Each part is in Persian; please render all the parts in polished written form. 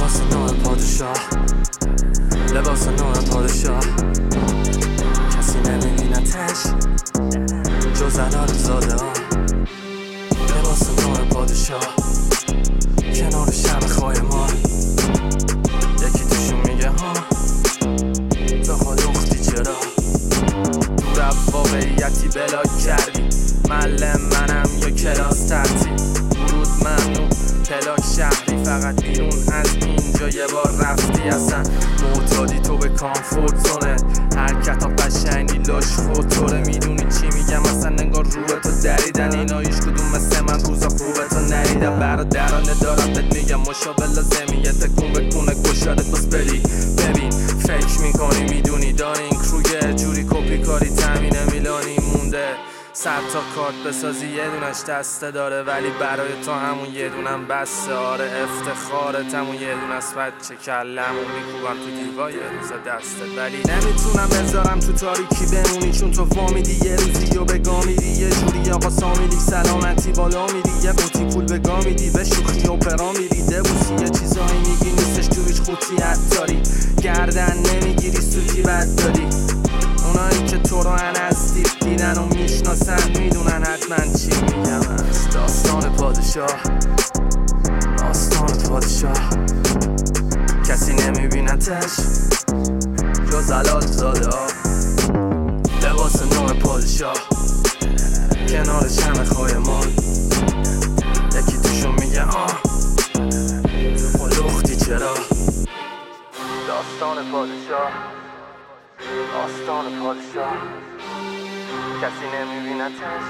لباس نوع پادشاه، لباس نوع پادشاه، کسی نمیبینتش جز علال زاده ها. لباس نوع پادشاه کنار شب خایمان، یکی توشون میگه ها تو حال اختی چرا دور از واقعیتی بلا کردی. معلم منم یا کلاس ترتیب ورود ممنوع پلاک شهری، فقط بیرون از اینجا یه بار رفتی اصلا معتادی تو به کامفورت زونت. حرکت ها قشنگی لاش فوتوره، میدونی چی میگم اصلا انگار روح تو دریدن. اینا هیچ کدوم مثل من روزا خوبه تو نریدم. برادرانه دارم بهت میگم مشابه لازمیه تکون بکنه گشاده بس بری ببین. فکر میکنی میدونی داری این کروگه جوری کپی کاری تامین میلانی مونده. 100 تا کارت بسازی یه دونش دسته داره، ولی برای تو همون یه دونم بسته. آره افتخارت همون یه دونه است، بچه کلمو میکوبم تو دیوار یه روز دستت. ولی نمیتونم بذارم تو تاریکی بمونی، چون تو وامیدی یه روزی و بگامیدی یه جوری آقا سامیدی سلامتی بالا میری. یه قوطی پول بگامیدی به شوخی اپرا میری دبوسی، یه چیزایی میگی نیستش تو هیچ خوتیت داری. گردن نمیگیری سوتی بد داری. اونایی که تو رو نزدیک دیدن و میشناسن میدونن حتما چی میگم. از داستان پادشاه، داستان پادشاه، کسی نمیبینتش جز علال زاده ها. لباس نوع پادشاه کنار شم خایمان، یکی توشون میگه آه تو لختی چرا. داستان پادشاه، داستان پادشاه، کسی نمیبینتش.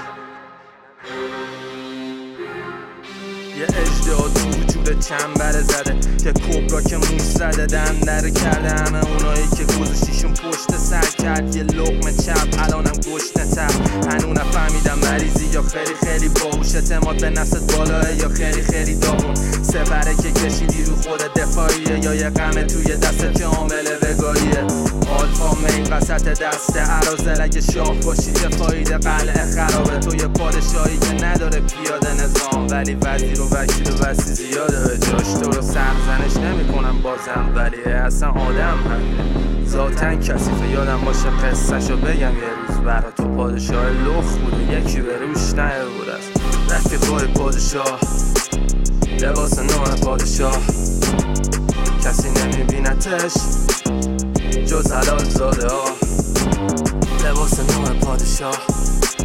یه اژدها تو وجود چنبره زده، یه کبرا که موش زده دندره کرده. همه اونایی که گذاشتیشون پشت سر کرد یه لقمه چپ الانم گشنه تر. هنو نفهمیدم مریضی یا خیلی خیلی باهوش، اعتماد به نفست بالاه یا خیلی خیلی داغون. سپره که کشیدی رو خود دفاعیه، یا یه غمه توی دستت که عامل وگاریه. آلفا مین وسط دست عرازل، اگه شاه باشی چه فایده قلعه خرابه. تو یه پادشاهی که نداره پیاده نظام، ولی وزیر و وکیل و وسی زیاده جاش. تو رو سرزنش نمی کنم بازم، ولی اصلا آدم همینه ذاتن کثیفه. یادم باشه قصه‌شو بگم یه روز برا تو پادشاه لخ بوده، یکی به روش نیاورد است رفیقای پادشاه. لباس نوع پادشاه کسی نمیبینتش جز حلال زاده ها. لباس نوع پادشاه